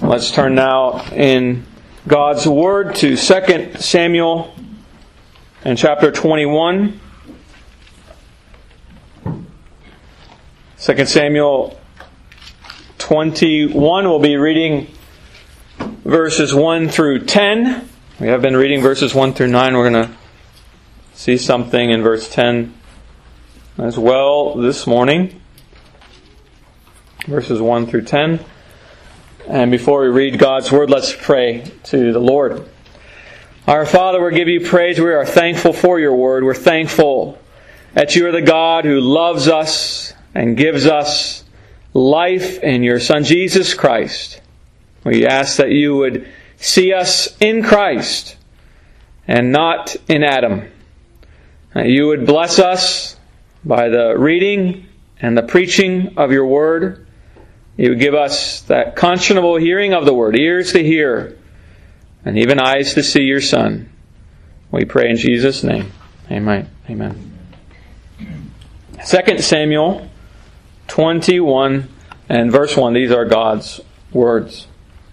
Let's turn now in God's Word to 2 Samuel and chapter 21. 2 Samuel 21, we'll be reading verses 1 through 10. We have been reading verses 1 through 9. We're going to see something in verse 10 as well this morning. Verses 1 through 10. And before we read God's Word, let's pray to the Lord. Our Father, we give you praise. We are thankful for your Word. We're thankful that you are the God who loves us and gives us life in your Son Jesus Christ. We ask that you would see us in Christ and not in Adam. That you would bless us by the reading and the preaching of your Word. You would give us that conscionable hearing of the Word, ears to hear, and even eyes to see your Son. We pray in Jesus' name. Amen. Amen. 2 Samuel 21 and verse 1. These are God's words.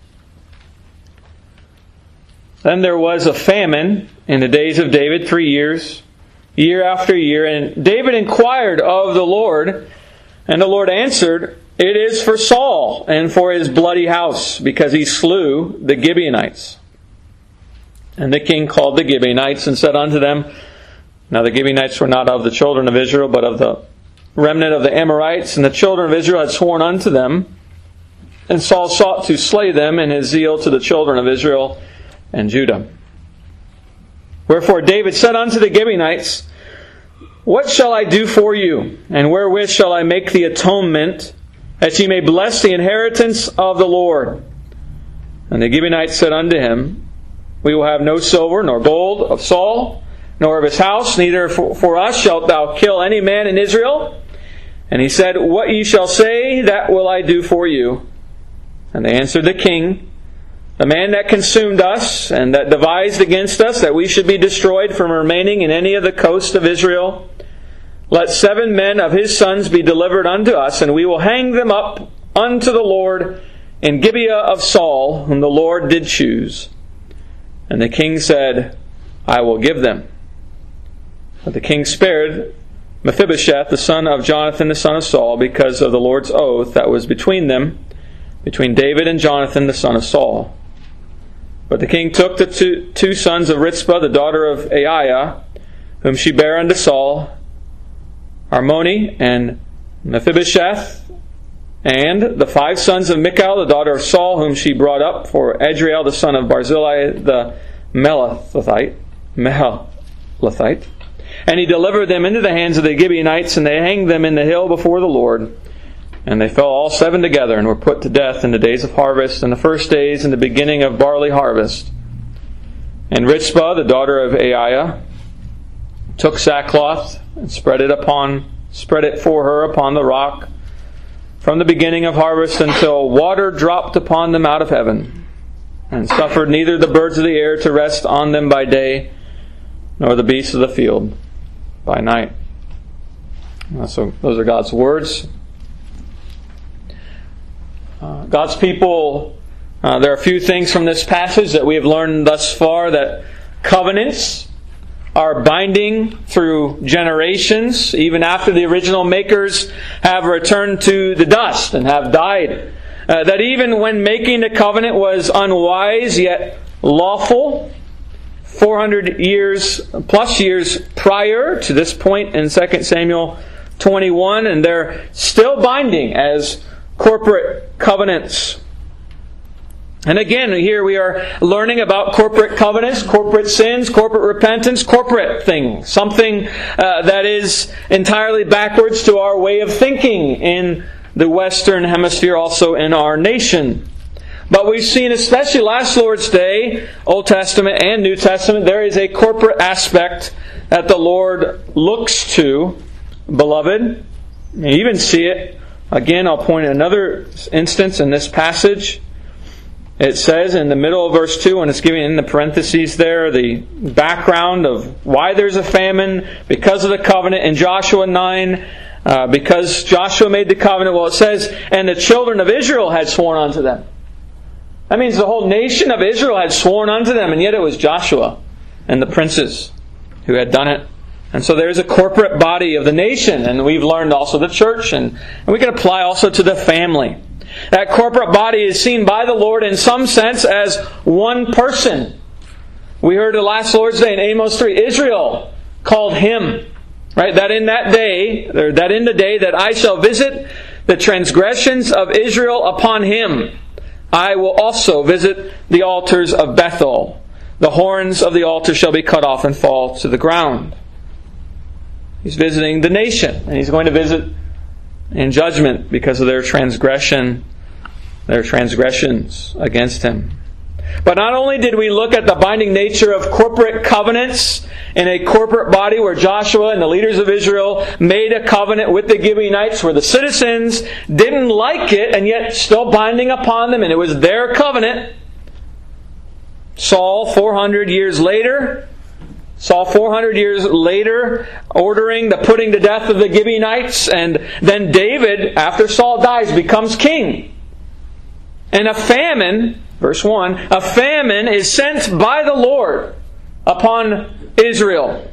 Then there was a famine in the days of David 3 years, year after year. And David inquired of the Lord, and the Lord answered, "It is for Saul and for his bloody house, because he slew the Gibeonites." And the king called the Gibeonites and said unto them, now the Gibeonites were not of the children of Israel, but of the remnant of the Amorites, and the children of Israel had sworn unto them. And Saul sought to slay them in his zeal to the children of Israel and Judah. Wherefore David said unto the Gibeonites, "What shall I do for you? And wherewith shall I make the atonement, that ye may bless the inheritance of the Lord?" And the Gibeonites said unto him, "We will have no silver nor gold of Saul, nor of his house, neither for us shalt thou kill any man in Israel." And he said, "What ye shall say, that will I do for you." And they answered the king, "The man that consumed us, and that devised against us, that we should be destroyed from remaining in any of the coast of Israel, let 7 men of his sons be delivered unto us, and we will hang them up unto the Lord in Gibeah of Saul, whom the Lord did choose." And the king said, "I will give them." But the king spared Mephibosheth, the son of Jonathan, the son of Saul, because of the Lord's oath that was between them, between David and Jonathan, the son of Saul. But the king took the two sons of Rizpah, the daughter of Aiah, whom she bare unto Saul, Armoni and Mephibosheth, and the 5 sons of Michal, the daughter of Saul, whom she brought up for Adriel, the son of Barzillai, the Melechite. And he delivered them into the hands of the Gibeonites, and they hanged them in the hill before the Lord. And they fell all 7 together, and were put to death in the days of harvest, and the first days in the beginning of barley harvest. And Rizpah, the daughter of Aiah, took sackcloth and spread it for her upon the rock, from the beginning of harvest until water dropped upon them out of heaven, and suffered neither the birds of the air to rest on them by day, nor the beasts of the field by night. So those are God's words. God's people, there are a few things from this passage that we have learned thus far, that covenants are binding through generations, even after the original makers have returned to the dust and have died. That even when making the covenant was unwise, yet lawful, 400 years prior to this point in 2 Samuel 21, and they're still binding as corporate covenants. And again, here we are learning about corporate covenants, corporate sins, corporate repentance, corporate things. Something that is entirely backwards to our way of thinking in the Western Hemisphere, also in our nation. But we've seen, especially last Lord's Day, Old Testament and New Testament, there is a corporate aspect that the Lord looks to. Beloved, you even see it. Again, I'll point at another instance in this passage. It says in the middle of verse 2, and it's giving in the parentheses there the background of why there's a famine, because of the covenant in Joshua 9, because Joshua made the covenant. Well, it says, and the children of Israel had sworn unto them. That means the whole nation of Israel had sworn unto them, and yet it was Joshua and the princes who had done it. And so there's a corporate body of the nation, and we've learned also the church, and we can apply also to the family. That corporate body is seen by the Lord in some sense as one person. We heard the last Lord's Day in Amos 3, Israel called Him. Right? That in that day, or that in the day that I shall visit the transgressions of Israel upon him, I will also visit the altars of Bethel. The horns of the altar shall be cut off and fall to the ground. He's visiting the nation, and He's going to visit in judgment because of their transgressions against Him. But not only did we look at the binding nature of corporate covenants in a corporate body where Joshua and the leaders of Israel made a covenant with the Gibeonites where the citizens didn't like it and yet still binding upon them, and it was their covenant. Saul 400 years later ordering the putting to death of the Gibeonites, and then David, after Saul dies, becomes king. And a famine, verse 1, a famine is sent by the Lord upon Israel.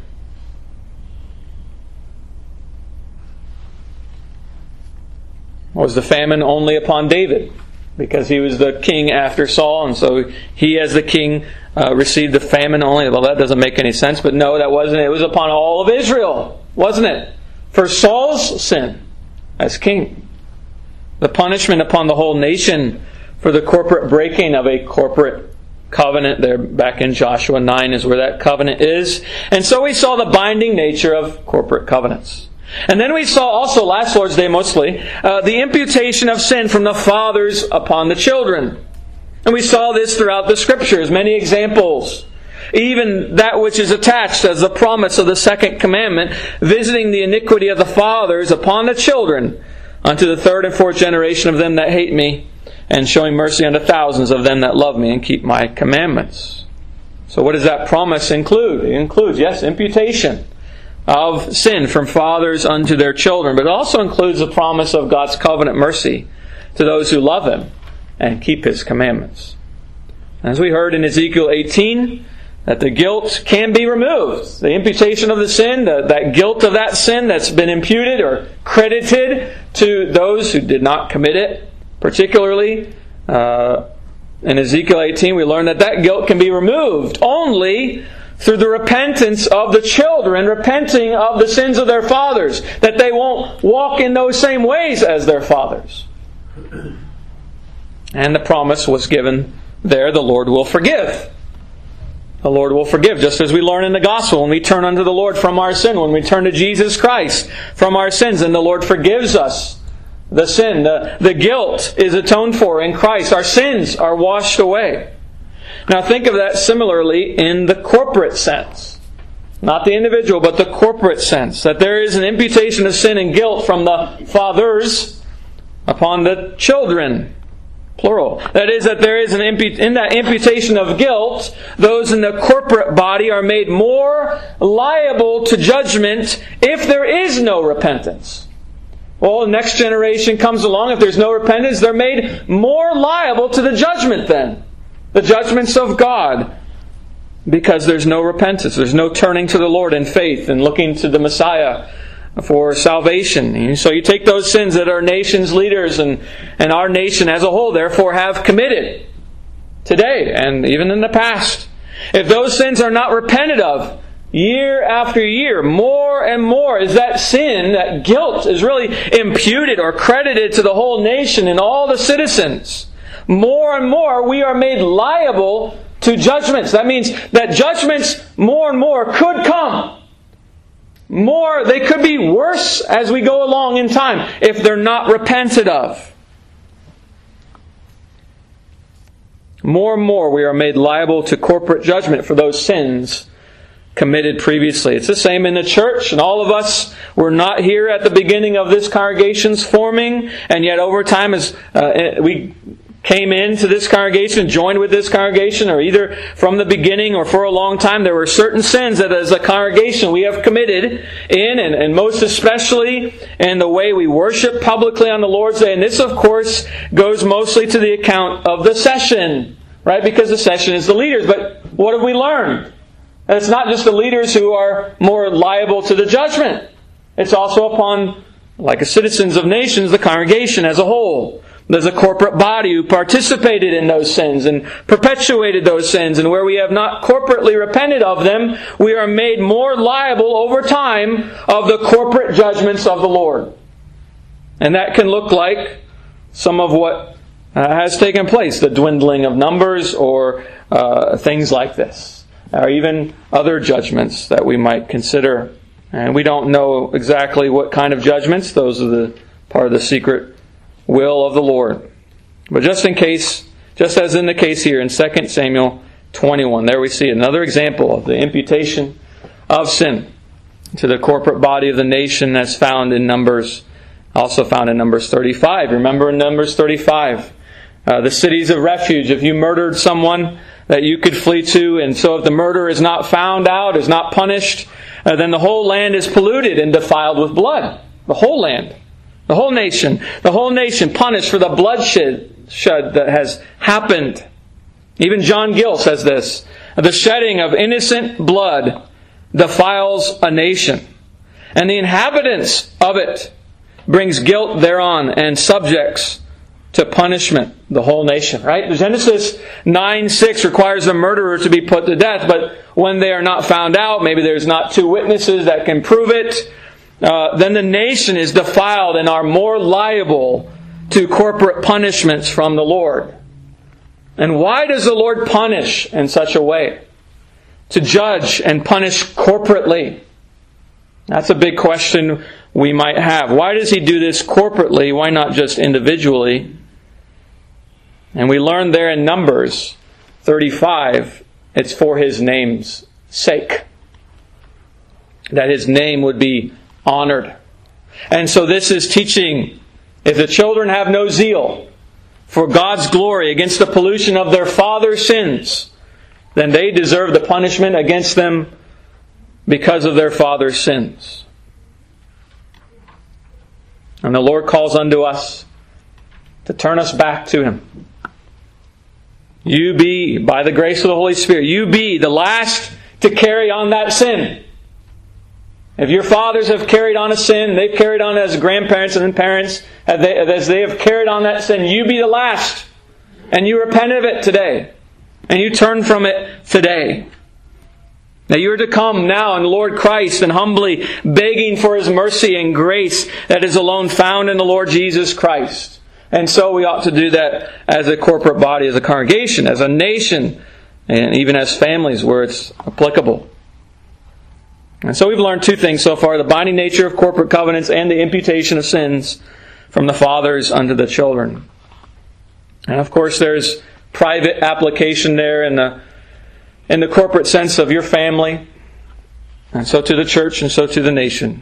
Was the famine only upon David? Because he was the king after Saul, and so he as the king received the famine only. Well, that doesn't make any sense, but no, that wasn't it. It was upon all of Israel, wasn't it? For Saul's sin as king. The punishment upon the whole nation for the corporate breaking of a corporate covenant. There back in Joshua 9 is where that covenant is. And so we saw the binding nature of corporate covenants. And then we saw also, last Lord's Day mostly, the imputation of sin from the fathers upon the children. And we saw this throughout the Scriptures, many examples. Even that which is attached as the promise of the second commandment, visiting the iniquity of the fathers upon the children, unto the third and fourth generation of them that hate me, and showing mercy unto thousands of them that love me and keep my commandments. So what does that promise include? It includes, yes, imputation of sin from fathers unto their children, but it also includes the promise of God's covenant mercy to those who love Him and keep His commandments. As we heard in Ezekiel 18, that the guilt can be removed. The imputation of the sin, that guilt of that sin that's been imputed or credited to those who did not commit it. Particularly, in Ezekiel 18, we learn that guilt can be removed only through the repentance of the children, repenting of the sins of their fathers, that they won't walk in those same ways as their fathers. And the promise was given there, the Lord will forgive. The Lord will forgive, just as we learn in the gospel, when we turn unto the Lord from our sin, when we turn to Jesus Christ from our sins, and the Lord forgives us. The sin, the guilt is atoned for in Christ. Our sins are washed away. Now think of that similarly in the corporate sense. Not the individual, but the corporate sense. That there is an imputation of sin and guilt from the fathers upon the children. Plural. That is, that there is in that imputation of guilt, those in the corporate body are made more liable to judgment if there is no repentance. Well, the next generation comes along. If there's no repentance, they're made more liable to the judgment then. The judgments of God. Because there's no repentance. There's no turning to the Lord in faith and looking to the Messiah for salvation. So you take those sins that our nation's leaders and our nation as a whole therefore have committed today and even in the past. If those sins are not repented of, year after year, more and more is that sin, that guilt is really imputed or credited to the whole nation and all the citizens. More and more we are made liable to judgments. That means that judgments more and more could come. They could be worse as we go along in time if they're not repented of. More and more we are made liable to corporate judgment for those sins committed previously. It's the same in the church, and all of us were not here at the beginning of this congregation's forming, and yet over time as we came into this congregation, joined with this congregation, or either from the beginning or for a long time, there were certain sins that as a congregation we have committed in, and most especially in the way we worship publicly on the Lord's Day. And this, of course, goes mostly to the account of the session, right? Because the session is the leaders. But what have we learned? That it's not just the leaders who are more liable to the judgment. It's also upon, like as citizens of nations, the congregation as a whole. There's a corporate body who participated in those sins and perpetuated those sins. And where we have not corporately repented of them, we are made more liable over time of the corporate judgments of the Lord. And that can look like some of what has taken place, the dwindling of numbers or things like this, or even other judgments that we might consider. And we don't know exactly what kind of judgments. Those are the part of the secret will of the Lord. But just in case, just as in the case here in 2 Samuel 21, there we see another example of the imputation of sin to the corporate body of the nation as found in Numbers, also found in Numbers 35. Remember in Numbers 35, the cities of refuge. If you murdered someone that you could flee to, and so if the murderer is not found out, is not punished, then the whole land is polluted and defiled with blood. The whole land. The whole nation punished for the bloodshed that has happened. Even John Gill says this: the shedding of innocent blood defiles a nation, and the inhabitants of it brings guilt thereon and subjects to punishment the whole nation. Right? Genesis 9:6 requires the murderer to be put to death, but when they are not found out, maybe there's not two witnesses that can prove it, then the nation is defiled and are more liable to corporate punishments from the Lord. And why does the Lord punish in such a way? To judge and punish corporately. That's a big question we might have. Why does He do this corporately? Why not just individually? And we learn there in Numbers 35, it's for His name's sake. That His name would be honored. And so this is teaching, if the children have no zeal for God's glory against the pollution of their father's sins, then they deserve the punishment against them because of their father's sins. And the Lord calls unto us to turn us back to Him. You be, by the grace of the Holy Spirit, you be the last to carry on that sin. If your fathers have carried on a sin, they've carried on as grandparents and then parents, as they have carried on that sin, you be the last. And you repent of it today. And you turn from it today. Now you are to come now in the Lord Christ and humbly begging for His mercy and grace that is alone found in the Lord Jesus Christ. And so we ought to do that as a corporate body, as a congregation, as a nation, and even as families where it's applicable. And so we've learned two things so far: the binding nature of corporate covenants and the imputation of sins from the fathers unto the children. And of course there's private application there in the corporate sense of your family, and so to the church, and so to the nation.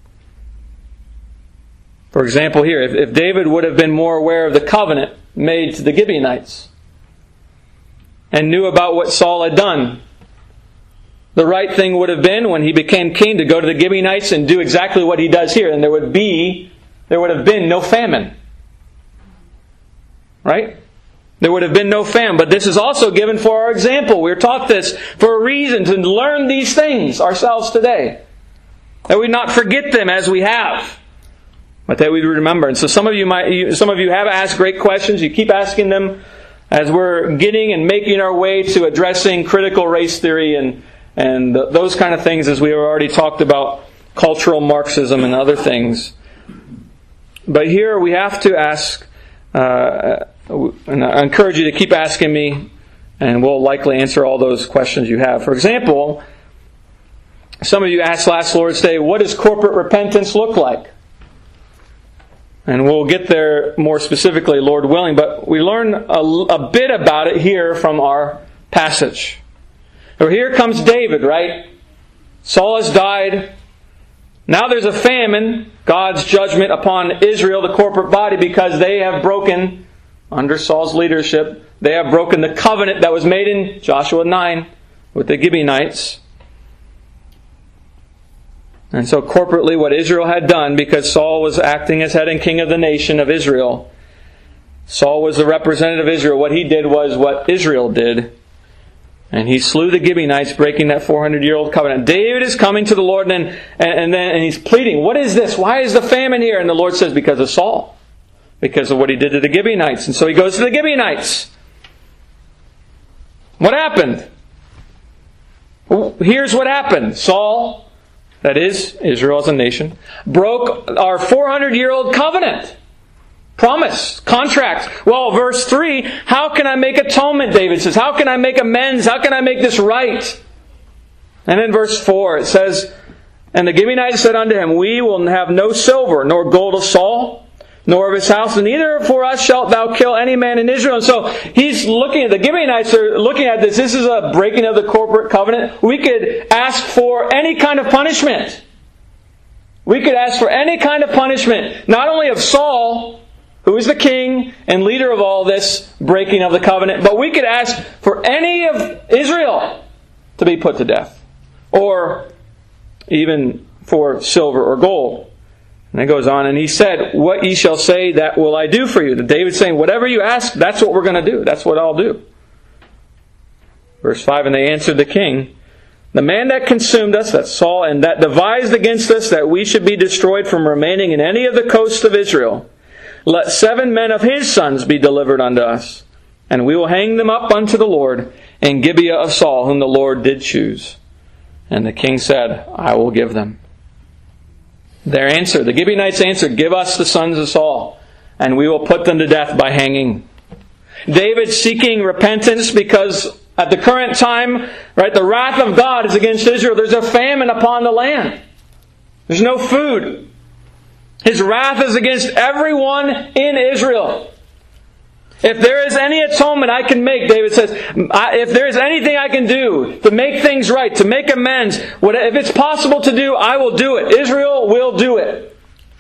For example here, if David would have been more aware of the covenant made to the Gibeonites and knew about what Saul had done, the right thing would have been, when he became king, to go to the Gibeonites and do exactly what he does here, and there would have been no famine. Right? There would have been no famine. But this is also given for our example. We're taught this for a reason, to learn these things ourselves today, that we not forget them as we have, but that we remember. And so some of you have asked great questions. You keep asking them as we're getting and making our way to addressing critical race theory and those kind of things, as we have already talked about cultural Marxism and other things. But here we have to ask, and I encourage you to keep asking me, and we'll likely answer all those questions you have. For example, some of you asked last Lord's Day, what does corporate repentance look like? And we'll get there more specifically, Lord willing, but we learn a bit about it here from our passage. So here comes David, right? Saul has died. Now there's a famine, God's judgment upon Israel, the corporate body, because they have broken under Saul's leadership, they have broken the covenant that was made in Joshua 9 with the Gibeonites. And so corporately what Israel had done, because Saul was acting as head and king of the nation of Israel, Saul was the representative of Israel. What he did was what Israel did. And he slew the Gibeonites, breaking that 400-year-old covenant. David is coming to the Lord and he's pleading, what is this? Why is the famine here? And the Lord says, because of Saul. Because of what he did to the Gibeonites. And so he goes to the Gibeonites. What happened? Well, here's what happened. Saul, that is, Israel as a nation, broke our 400-year-old covenant. Promise, contract. Well, verse 3, how can I make atonement, David says. How can I make amends? How can I make this right? And in verse 4 it says, and the Gibeonites said unto him, we will have no silver nor gold of Saul, nor of his house, and neither for us shalt thou kill any man in Israel. And so he's looking at, the Gibeonites are looking at this. This is a breaking of the corporate covenant. We could ask for any kind of punishment. We could ask for any kind of punishment, not only of Saul, who is the king and leader of all this breaking of the covenant, but we could ask for any of Israel to be put to death, or even for silver or gold. And it goes on, and he said, what ye shall say, that will I do for you. David's saying, whatever you ask, that's what we're going to do. That's what I'll do. Verse 5, and they answered the king, the man that consumed us, that's Saul, and that devised against us that we should be destroyed from remaining in any of the coasts of Israel, let 7 men of his sons be delivered unto us, and we will hang them up unto the Lord in Gibeah of Saul, whom the Lord did choose. And the king said, I will give them. Their answer, the Gibeonites answered, give us the sons of Saul, and we will put them to death by hanging. David seeking repentance because at the current time, right, the wrath of God is against Israel. There's a famine upon the land. There's no food. His wrath is against everyone in Israel. If there is any atonement I can make, David says, if there is anything I can do to make things right, to make amends, if it's possible to do, I will do it. Israel will do it.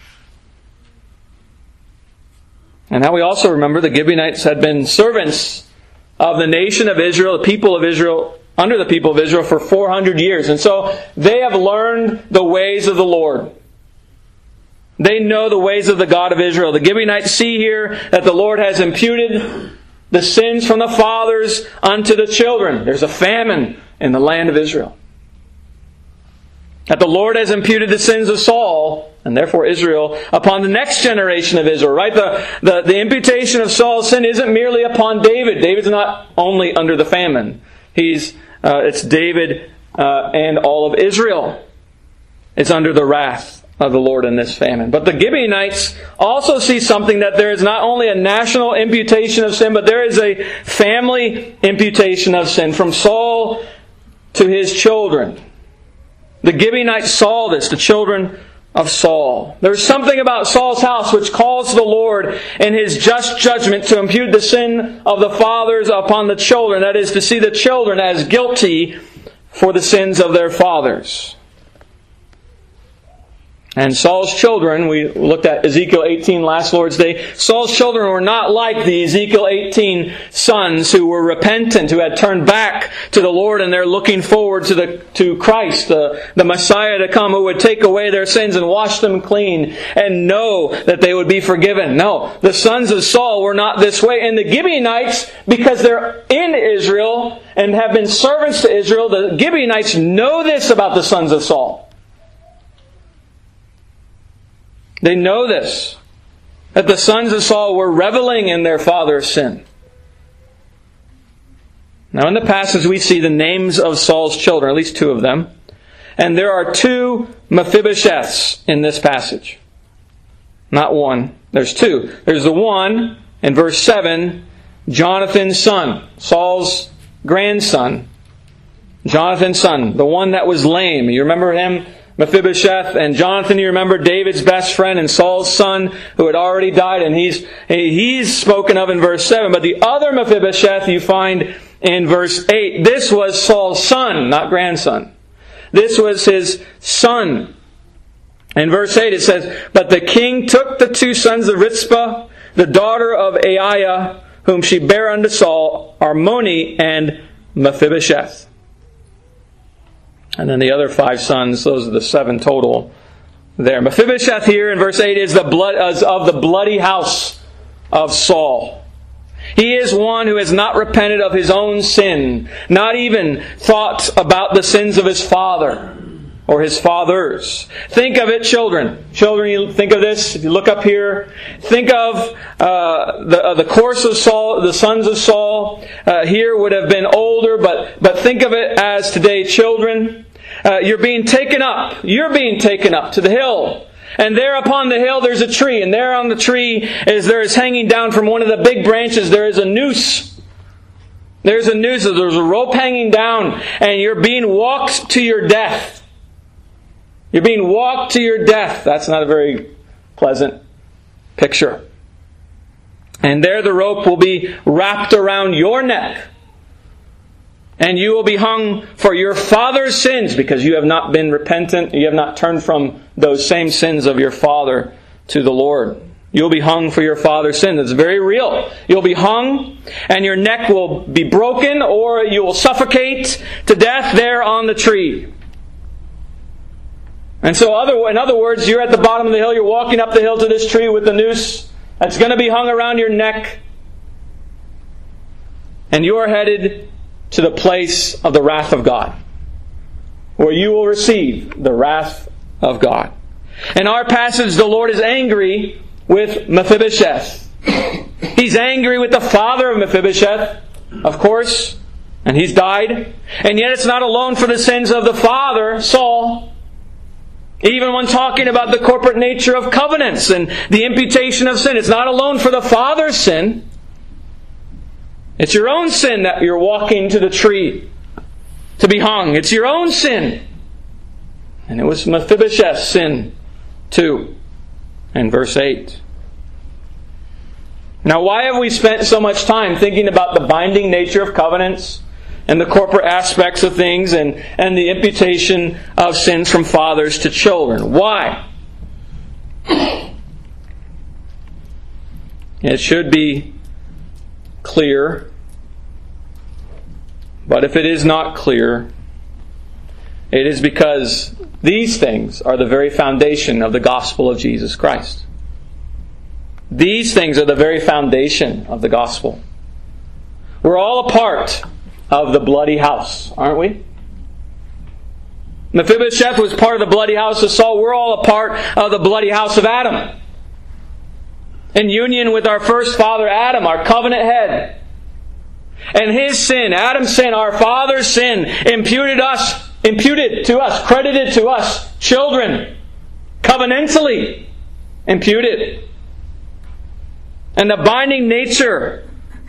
And now we also remember the Gibeonites had been servants of the nation of Israel, the people of Israel, under the people of Israel for 400 years. And so they have learned the ways of the Lord. They know the ways of the God of Israel. The Gibeonites see here that the Lord has imputed the sins from the fathers unto the children. There's a famine in the land of Israel. That the Lord has imputed the sins of Saul, and therefore Israel, upon the next generation of Israel. Right? The imputation of Saul's sin isn't merely upon David. David's not only under the famine. It's David and all of Israel. It's under the wrath of the Lord in this famine. But the Gibeonites also see something, that there is not only a national imputation of sin, but there is a family imputation of sin from Saul to his children. The Gibeonites saw this, the children of Saul. There's something about Saul's house which calls the Lord in His just judgment to impute the sin of the fathers upon the children. That is, to see the children as guilty for the sins of their fathers. And Saul's children, we looked at Ezekiel 18 last Lord's Day, Saul's children were not like the Ezekiel 18 sons who were repentant, who had turned back to the Lord, and they're looking forward to Christ, the Messiah to come, who would take away their sins and wash them clean and know that they would be forgiven. No, the sons of Saul were not this way. And the Gibeonites, because they're in Israel and have been servants to Israel, the Gibeonites know this about the sons of Saul. They know this, that the sons of Saul were reveling in their father's sin. Now in the passage we see the names of Saul's children, at least 2 of them. And there are 2 Mephibosheths in this passage. Not one. There's 2. There's the one in verse 7, Jonathan's son, Saul's grandson. Jonathan's son, the one that was lame. You remember him? Mephibosheth. And Jonathan, you remember, David's best friend and Saul's son who had already died, and he's spoken of in verse 7. But the other Mephibosheth you find in verse 8. This was Saul's son, not grandson. This was his son. In verse 8 it says, but the king took the 2 sons of Rizpah, the daughter of Aiah, whom she bare unto Saul, Armoni and Mephibosheth. And then the other 5 sons, those are the 7 total there. Mephibosheth here in verse 8 is of the bloody house of Saul. He is one who has not repented of his own sin, not even thought about the sins of his father or his fathers. Think of it, children. Children, you think of this. If you look up here, think of the course of Saul, the sons of Saul. Here would have been older, but think of it as today, children. You're being taken up. You're being taken up to the hill. And there upon the hill there's a tree. And there on the tree there is hanging down from one of the big branches, there is a noose. There's a noose. There's a rope hanging down. And you're being walked to your death. You're being walked to your death. That's not a very pleasant picture. And there the rope will be wrapped around your neck. And you will be hung for your father's sins, because you have not been repentant. You have not turned from those same sins of your father to the Lord. You'll be hung for your father's sin. It's very real. You'll be hung, and your neck will be broken, or you will suffocate to death there on the tree. And so, in other words, you're at the bottom of the hill. You're walking up the hill to this tree with the noose that's going to be hung around your neck. And you are headed to the place of the wrath of God, where you will receive the wrath of God. In our passage, the Lord is angry with Mephibosheth. He's angry with the father of Mephibosheth, of course, and he's died. And yet it's not alone for the sins of the father, Saul. Even when talking about the corporate nature of covenants and the imputation of sin, it's not alone for the father's sin. It's your own sin that you're walking to the tree to be hung. It's your own sin. And it was Mephibosheth's sin too. In verse 8. Now, why have we spent so much time thinking about the binding nature of covenants and the corporate aspects of things and the imputation of sins from fathers to children? Why? It should be clear, but if it is not clear, it is because these things are the very foundation of the gospel of Jesus Christ. These things are the very foundation of the gospel. We're all a part of the bloody house, aren't we? Mephibosheth was part of the bloody house of Saul. We're all a part of the bloody house of Adam. In union with our first father Adam, our covenant head. And his sin, Adam's sin, our father's sin, imputed to us, credited to us, children, covenantally imputed. And the binding nature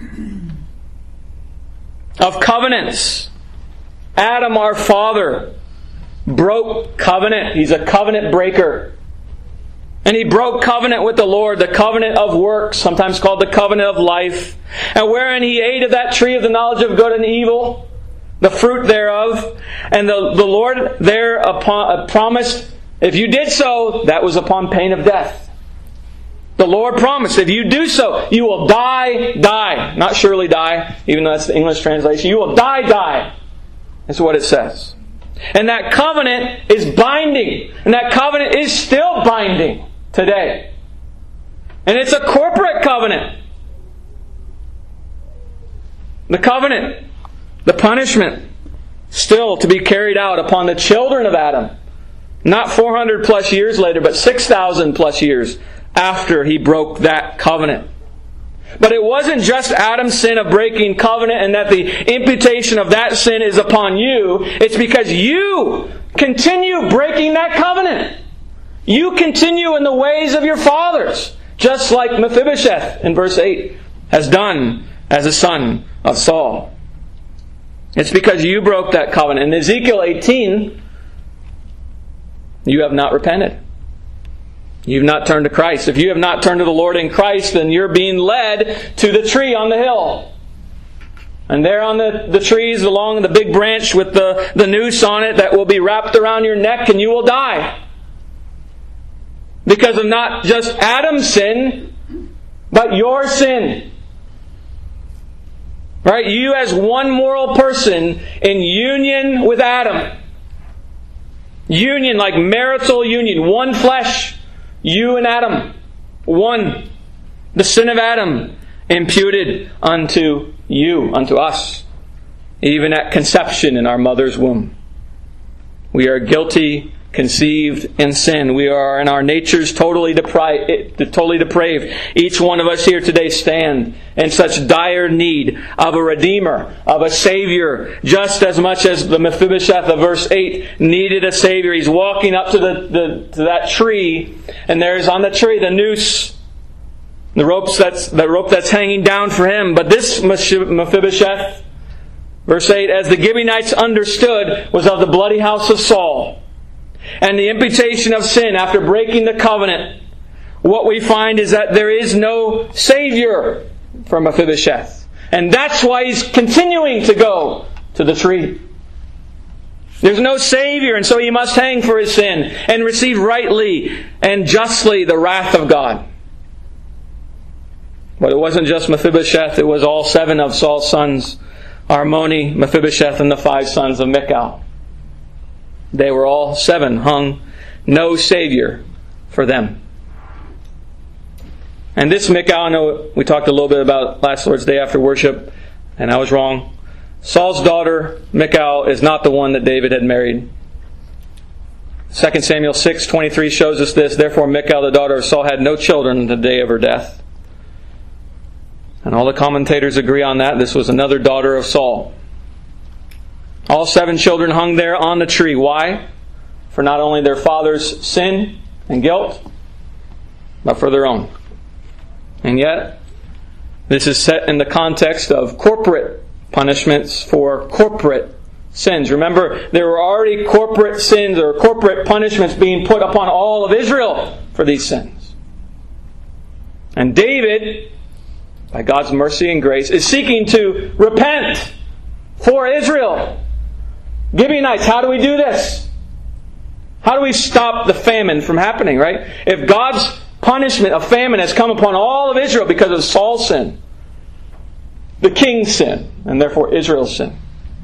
of covenants. Adam, our father, broke covenant. He's a covenant breaker. And he broke covenant with the Lord, the covenant of works, sometimes called the covenant of life. And wherein he ate of that tree of the knowledge of good and evil, the fruit thereof. And the Lord there promised, if you did so, that was upon pain of death. The Lord promised, if you do so, you will die. Not surely die, even though that's the English translation. You will die. That's what it says. And that covenant is binding. And that covenant is still binding today. And it's a corporate covenant. The covenant, the punishment, still to be carried out upon the children of Adam. Not 400 plus years later, but 6,000 plus years after he broke that covenant. But it wasn't just Adam's sin of breaking covenant and that the imputation of that sin is upon you. It's because you continue breaking that covenant. You continue in the ways of your fathers, just like Mephibosheth in verse 8 has done as a son of Saul. It's because you broke that covenant. In Ezekiel 18, you have not repented. You've not turned to Christ. If you have not turned to the Lord in Christ, then you're being led to the tree on the hill. And there on the trees along the big branch with the noose on it that will be wrapped around your neck, and you will die. Because of not just Adam's sin, but your sin. Right? You as one moral person in union with Adam. Union like marital union. One flesh. You and Adam. One. The sin of Adam imputed unto you, unto us. Even at conception in our mother's womb. We are guilty, conceived in sin. We are in our natures totally depraved. Each one of us here today stand in such dire need of a Redeemer, of a Savior, just as much as the Mephibosheth of verse 8 needed a Savior. He's walking up to that tree, and there's on the tree the noose, the rope that's hanging down for him. But this Mephibosheth, verse 8, as the Gibeonites understood, was of the bloody house of Saul. And the imputation of sin after breaking the covenant, what we find is that there is no Savior for Mephibosheth. And that's why he's continuing to go to the tree. There's no Savior, and so he must hang for his sin and receive rightly and justly the wrath of God. But it wasn't just Mephibosheth, it was all 7 of Saul's sons, Armoni, Mephibosheth, and the 5 sons of Michal. They were all 7 hung, no Savior for them. And this Michal, I know we talked a little bit about last Lord's Day after worship, and I was wrong. Saul's daughter, Michal, is not the one that David had married. 2 Samuel 6:23 shows us this. Therefore Michal, the daughter of Saul, had no children on the day of her death. And all the commentators agree on that. This was another daughter of Saul. All 7 children hung there on the tree. Why? For not only their father's sin and guilt, but for their own. And yet, this is set in the context of corporate punishments for corporate sins. Remember, there were already corporate sins or corporate punishments being put upon all of Israel for these sins. And David, by God's mercy and grace, is seeking to repent for Israel. Gibeonites, how do we do this? How do we stop the famine from happening, right? If God's punishment of famine has come upon all of Israel because of Saul's sin, the king's sin, and therefore Israel's sin,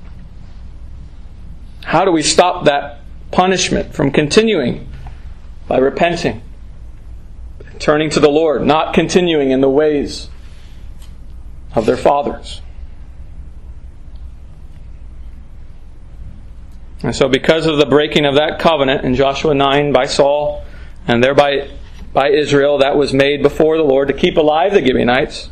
how do we stop that punishment from continuing? By repenting, turning to the Lord, not continuing in the ways of their fathers. And so because of the breaking of that covenant in Joshua 9 by Saul, and thereby by Israel, that was made before the Lord to keep alive the Gibeonites.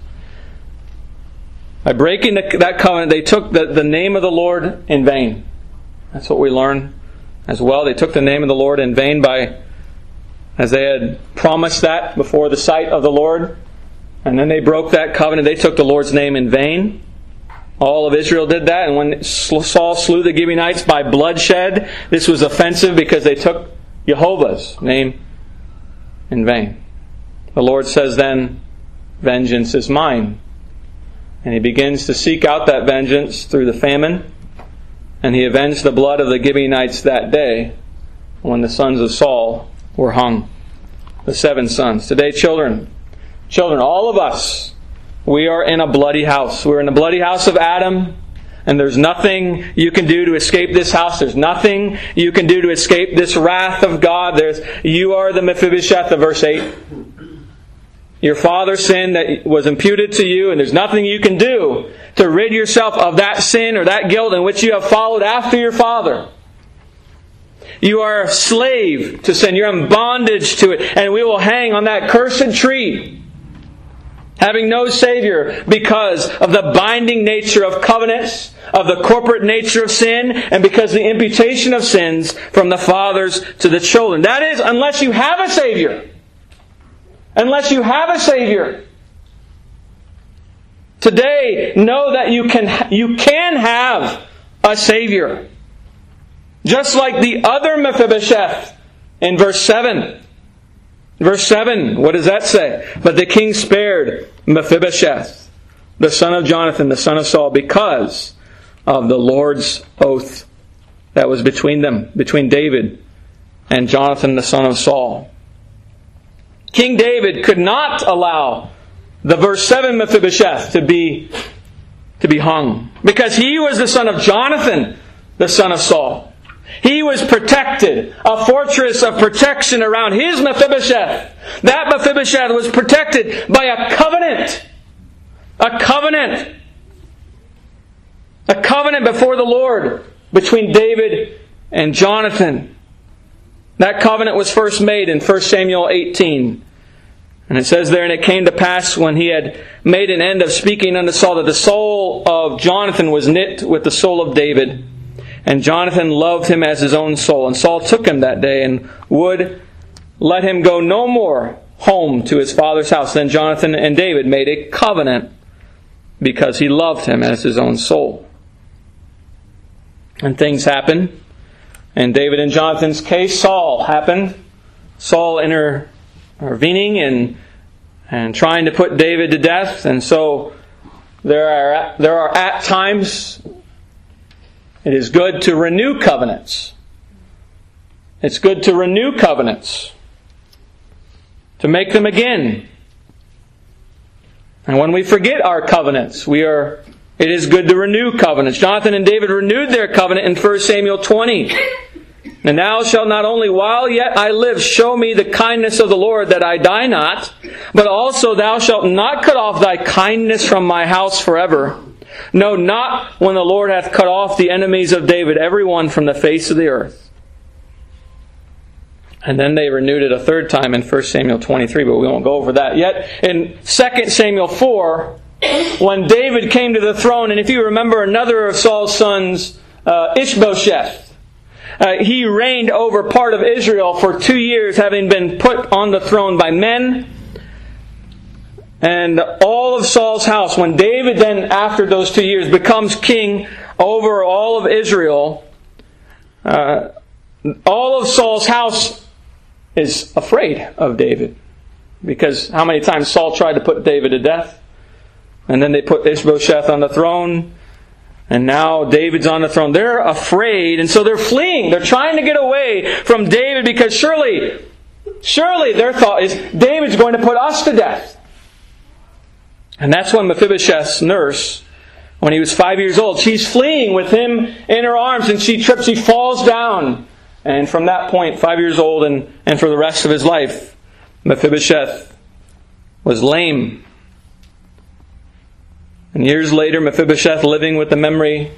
By breaking that covenant, they took the name of the Lord in vain. That's what we learn as well. They took the name of the Lord in vain as they had promised that before the sight of the Lord. And then they broke that covenant. They took the Lord's name in vain. All of Israel did that. And when Saul slew the Gibeonites by bloodshed, this was offensive because they took Jehovah's name in vain. The Lord says then, vengeance is mine. And He begins to seek out that vengeance through the famine. And He avenged the blood of the Gibeonites that day when the sons of Saul were hung. The 7 sons. Today, children, all of us, we are in a bloody house. We're in the bloody house of Adam, and there's nothing you can do to escape this house. There's nothing you can do to escape this wrath of God. You are the Mephibosheth of verse 8. Your father's sin that was imputed to you, and there's nothing you can do to rid yourself of that sin or that guilt in which you have followed after your father. You are a slave to sin. You're in bondage to it, and we will hang on that cursed tree, having no Savior because of the binding nature of covenants, of the corporate nature of sin, and because the imputation of sins from the fathers to the children. That is, unless you have a Savior. Unless you have a Savior. Today, know that you can have a Savior. Just like the other Mephibosheth in verse 7. Verse 7, what does that say? But the king spared Mephibosheth, the son of Jonathan, the son of Saul, because of the Lord's oath that was between them, between David and Jonathan, the son of Saul. King David could not allow the verse 7 Mephibosheth to be hung. Because he was the son of Jonathan, the son of Saul. He was protected, a fortress of protection around his Mephibosheth. That Mephibosheth was protected by a covenant. A covenant. A covenant before the Lord between David and Jonathan. That covenant was first made in 1 Samuel 18. And it says there, and it came to pass when he had made an end of speaking unto Saul, that the soul of Jonathan was knit with the soul of David. And Jonathan loved him as his own soul. And Saul took him that day and would let him go no more home to his father's house. Then Jonathan and David made a covenant because he loved him as his own soul. And things happened. In David and Jonathan's case, Saul happened. Saul intervening and trying to put David to death. And so there are at times it is good to renew covenants. It's good to renew covenants. To make them again. And when we forget our covenants, it is good to renew covenants. Jonathan and David renewed their covenant in 1 Samuel 20. And thou shalt not only while yet I live show me the kindness of the Lord, that I die not, but also thou shalt not cut off thy kindness from my house forever. No, not when the Lord hath cut off the enemies of David, every one from the face of the earth. And then they renewed it a third time in 1 Samuel 23, but we won't go over that yet. In 2 Samuel 4, when David came to the throne, and if you remember another of Saul's sons, Ishbosheth, he reigned over part of Israel for 2 years, having been put on the throne by men. And all of Saul's house, when David then, after those 2 years, becomes king over all of Israel, all of Saul's house is afraid of David. Because how many times Saul tried to put David to death? And then they put Ishbosheth on the throne. And now David's on the throne. They're afraid, and so they're fleeing. They're trying to get away from David because surely their thought is, David's going to put us to death. And that's when Mephibosheth's nurse, when he was 5 years old, she's fleeing with him in her arms, and she trips, she falls down. And from that point, 5 years old, and for the rest of his life, Mephibosheth was lame. And years later, Mephibosheth living with the memory,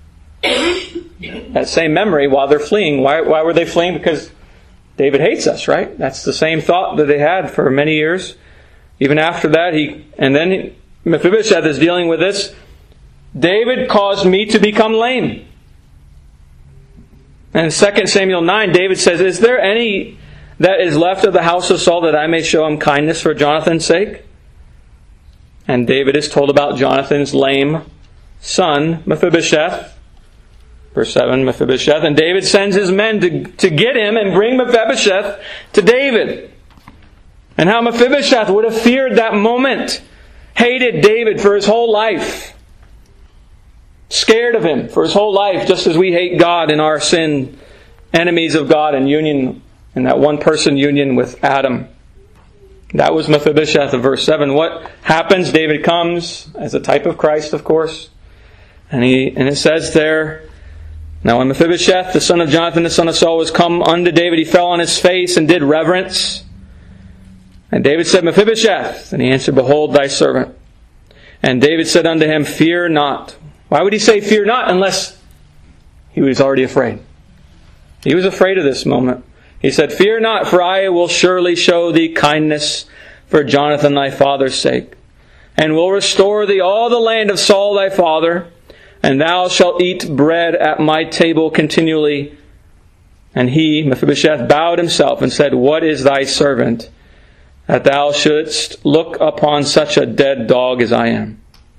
that same memory while they're fleeing. Why were they fleeing? Because David hates us, right? That's the same thought that they had for many years. Even after that, Mephibosheth is dealing with this. David caused me to become lame. And in 2 Samuel 9, David says, is there any that is left of the house of Saul that I may show him kindness for Jonathan's sake? And David is told about Jonathan's lame son, Mephibosheth. Verse 7, Mephibosheth. And David sends his men to get him and bring Mephibosheth to David. And how Mephibosheth would have feared that moment. Hated David for his whole life. Scared of him for his whole life, just as we hate God in our sin. Enemies of God in union, in that one-person union with Adam. That was Mephibosheth of verse 7. What happens? David comes as a type of Christ, of course. And it says there, now when Mephibosheth, the son of Jonathan, the son of Saul, was come unto David, he fell on his face and did reverence. And David said, Mephibosheth. And he answered, behold, thy servant. And David said unto him, fear not. Why would he say fear not unless he was already afraid? He was afraid of this moment. He said, fear not, for I will surely show thee kindness for Jonathan thy father's sake, and will restore thee all the land of Saul thy father, and thou shalt eat bread at my table continually. And he, Mephibosheth, bowed himself and said, what is thy servant, that thou shouldst look upon such a dead dog as I am?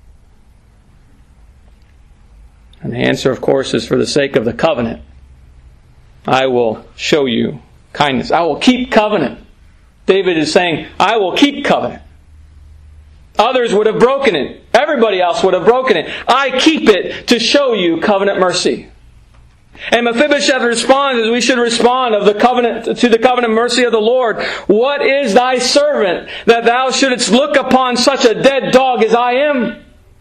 And the answer, of course, is for the sake of the covenant. I will show you kindness. I will keep covenant. David is saying, I will keep covenant. Others would have broken it. Everybody else would have broken it. I keep it to show you covenant mercy. And Mephibosheth responds as we should respond to the covenant mercy of the Lord. What is thy servant that thou shouldest look upon such a dead dog as I am?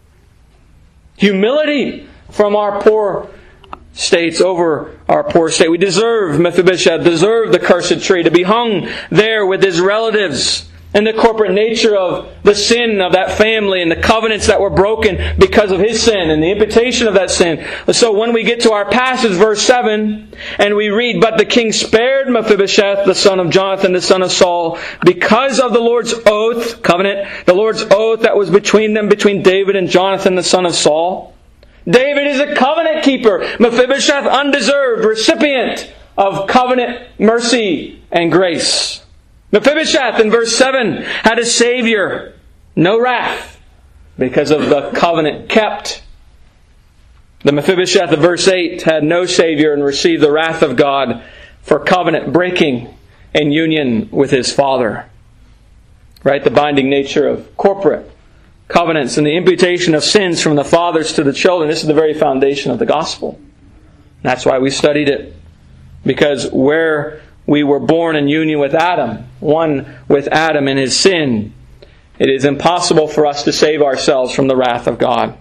Humility from our poor states over our poor state. Mephibosheth deserved the cursed tree, to be hung there with his relatives, and the corporate nature of the sin of that family and the covenants that were broken because of his sin and the imputation of that sin. So when we get to our passage, verse 7, and we read, "But the king spared Mephibosheth, the son of Jonathan, the son of Saul, because of the Lord's oath," covenant, the Lord's oath that was between them, between David and Jonathan, the son of Saul. David is a covenant keeper. Mephibosheth, undeserved recipient of covenant mercy and grace. Mephibosheth, in verse 7, had a Savior, no wrath, because of the covenant kept. The Mephibosheth of verse 8 had no Savior and received the wrath of God for covenant breaking in union with his father. Right? The binding nature of corporate covenants and the imputation of sins from the fathers to the children. This is the very foundation of the gospel. That's why we studied it. Because where we were born in union with Adam, one with Adam in his sin, it is impossible for us to save ourselves from the wrath of God.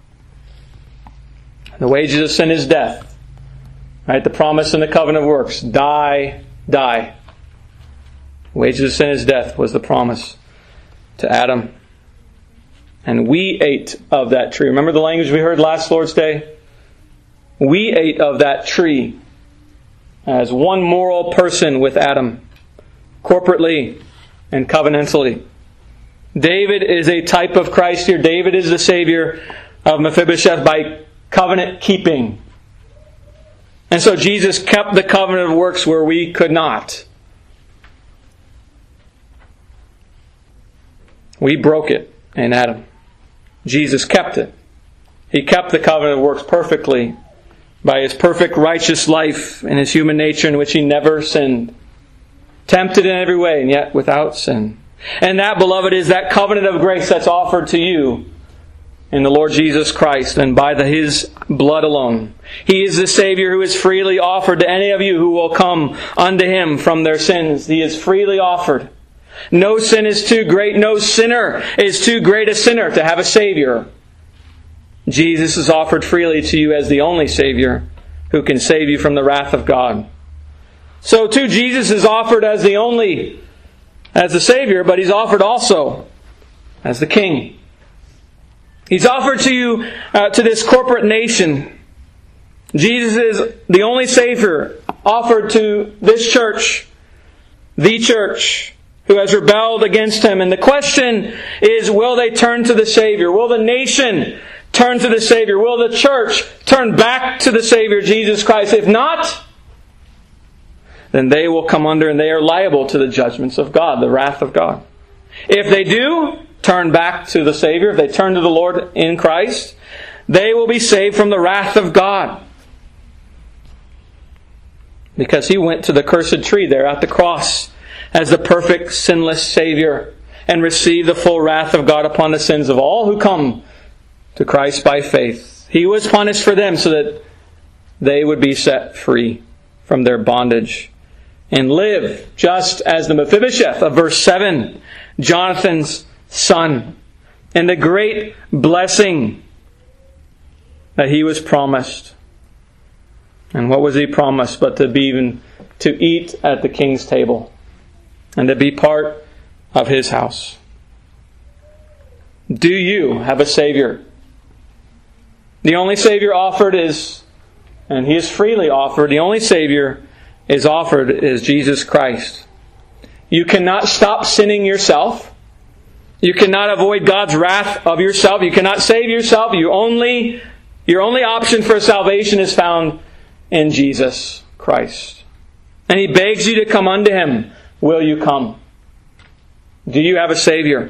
The wages of sin is death. Right? The promise in the covenant of works, die. The wages of sin is death was the promise to Adam. And we ate of that tree. Remember the language we heard last Lord's Day? We ate of that tree as one moral person with Adam, corporately and covenantally. David is a type of Christ here. David is the Savior of Mephibosheth by covenant keeping. And so Jesus kept the covenant of works where we could not. We broke it in Adam. Jesus kept it. He kept the covenant of works perfectly by His perfect righteous life and His human nature in which He never sinned. Tempted in every way and yet without sin. And that, beloved, is that covenant of grace that's offered to you in the Lord Jesus Christ and by His blood alone. He is the Savior who is freely offered to any of you who will come unto Him from their sins. He is freely offered. No sin is too great. No sinner is too great a sinner to have a Savior. Jesus is offered freely to you as the only Savior who can save you from the wrath of God. So too, Jesus is offered as the Savior, but He's offered also as the King. He's offered to you, to this corporate nation. Jesus is the only Savior offered to this church, the church, who has rebelled against Him. And the question is, will they turn to the Savior? Will the nation turn to the Savior? Will the church turn back to the Savior, Jesus Christ? If not, then they will come under and they are liable to the judgments of God, the wrath of God. If they do turn back to the Savior, if they turn to the Lord in Christ, they will be saved from the wrath of God. Because He went to the cursed tree there at the cross as the perfect, sinless Savior and received the full wrath of God upon the sins of all who come to Christ by faith. He was punished for them so that they would be set free from their bondage and live just as the Mephibosheth of verse 7, Jonathan's son, and the great blessing that he was promised. And what was he promised but to eat at the king's table and to be part of his house? Do you have a Savior? The only Savior offered is, and He is freely offered, the only Savior is offered is Jesus Christ. You cannot stop sinning yourself. You cannot avoid God's wrath of yourself. You cannot save yourself. Your only option for salvation is found in Jesus Christ. And He begs you to come unto Him. Will you come? Do you have a Savior?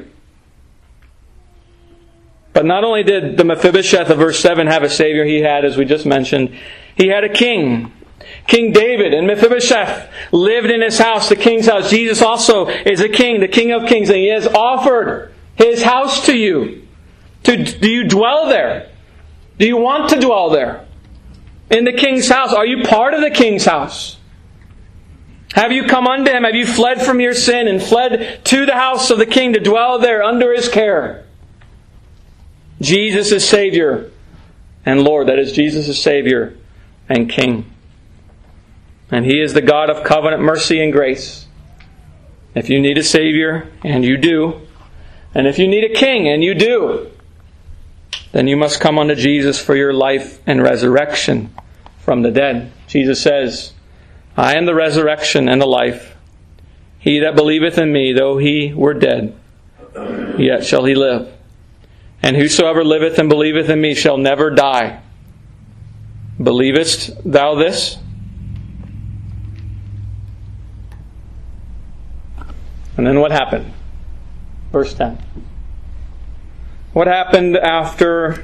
But not only did the Mephibosheth of verse 7 have a Savior, he had, as we just mentioned, he had a king. King David, and Mephibosheth lived in his house, the king's house. Jesus also is a king, the King of kings, and He has offered His house to you. Do you dwell there? Do you want to dwell there? in the king's house? Are you part of the king's house? Have you come unto him? Have you fled from your sin and fled to the house of the king to dwell there under his care? Jesus is Savior and Lord. That is, Jesus is Savior and King. And He is the God of covenant mercy and grace. If you need a Savior, and you do, and if you need a King, and you do, then you must come unto Jesus for your life and resurrection from the dead. Jesus says, I am the resurrection and the life. He that believeth in me, though he were dead, yet shall he live. And whosoever liveth and believeth in me shall never die. Believest thou this? And then what happened? Verse 10. What happened after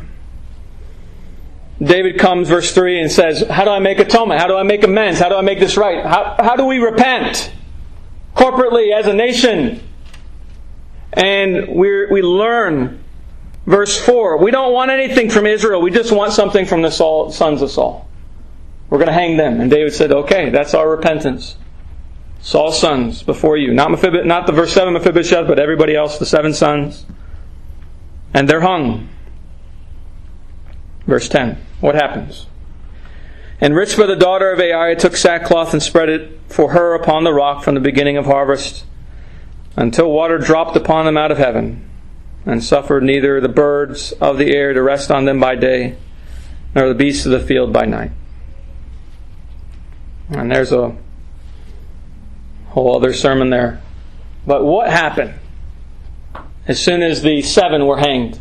David comes, verse 3, and says, how do I make atonement? How do I make amends? How do I make this right? How do we repent? Corporately, as a nation. And we learn, verse 4, we don't want anything from Israel. We just want something from the sons of Saul. We're going to hang them. And David said, okay, that's our repentance. Saul's sons before you. Not the verse 7 Mephibosheth, but everybody else, the 7 sons. And they're hung. Verse 10. What happens? And Rizpah the daughter of Aiah took sackcloth and spread it for her upon the rock from the beginning of harvest until water dropped upon them out of heaven, and suffered neither the birds of the air to rest on them by day, nor the beasts of the field by night. And there's a whole other sermon there. But what happened as soon as the 7 were hanged?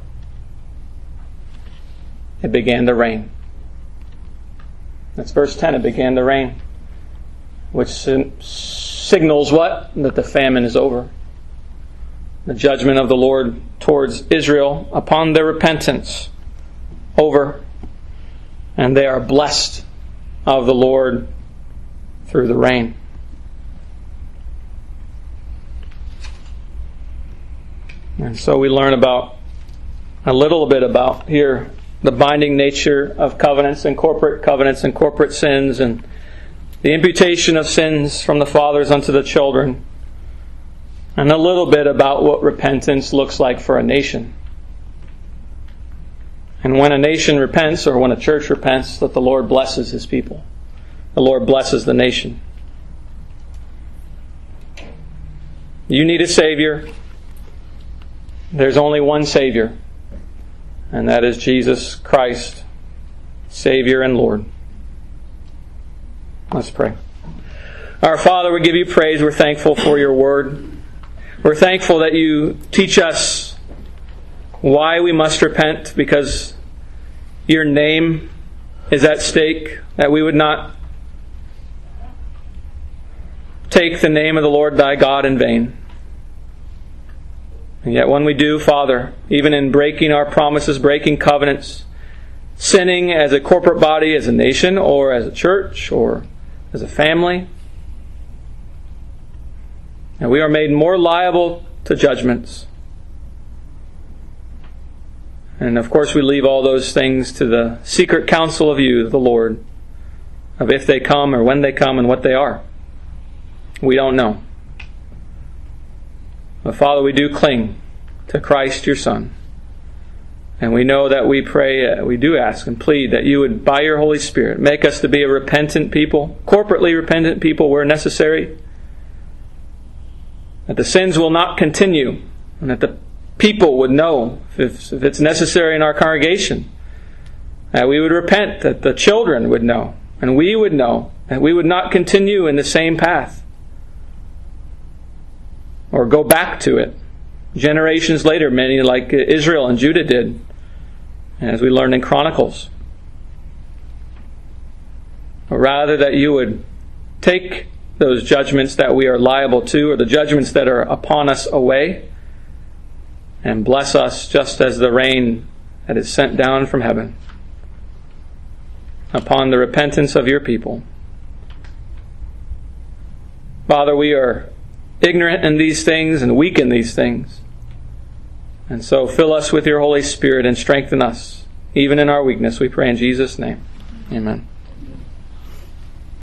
It began to rain. That's verse 10. It began to rain. Which signals what? That the famine is over. The judgment of the Lord towards Israel upon their repentance over. And they are blessed of the Lord through the rain. And so we learn a little bit about here the binding nature of covenants and corporate sins, and the imputation of sins from the fathers unto the children, and a little bit about what repentance looks like for a nation. And when a nation repents, or when a church repents, that the Lord blesses His people. The Lord blesses the nation. You need a Savior. There's only one Savior, and that is Jesus Christ, Savior and Lord. Let's pray. Our Father, we give you praise. We're thankful for your word. We're thankful that you teach us why we must repent, because your name is at stake, that we would not take the name of the Lord thy God in vain. And yet when we do, Father, even in breaking our promises, breaking covenants, sinning as a corporate body, as a nation, or as a church, or as a family, and we are made more liable to judgments. And of course we leave all those things to the secret counsel of you, the Lord, of if they come or when they come and what they are. We don't know. But Father, we do cling to Christ your Son. And we know that we pray, we do ask and plead that you would, by your Holy Spirit, make us to be a repentant people, corporately repentant people where necessary. That the sins will not continue, and that the people would know, if it's necessary in our congregation, that we would repent, that the children would know, and we would know, that we would not continue in the same path, or go back to it. Generations later, many like Israel and Judah did, as we learned in Chronicles. But rather that you would take those judgments that we are liable to, or the judgments that are upon us, away, and bless us just as the rain that is sent down from heaven upon the repentance of your people. Father, we are ignorant in these things and weak in these things. And so fill us with your Holy Spirit and strengthen us, even in our weakness, we pray in Jesus' name. Amen.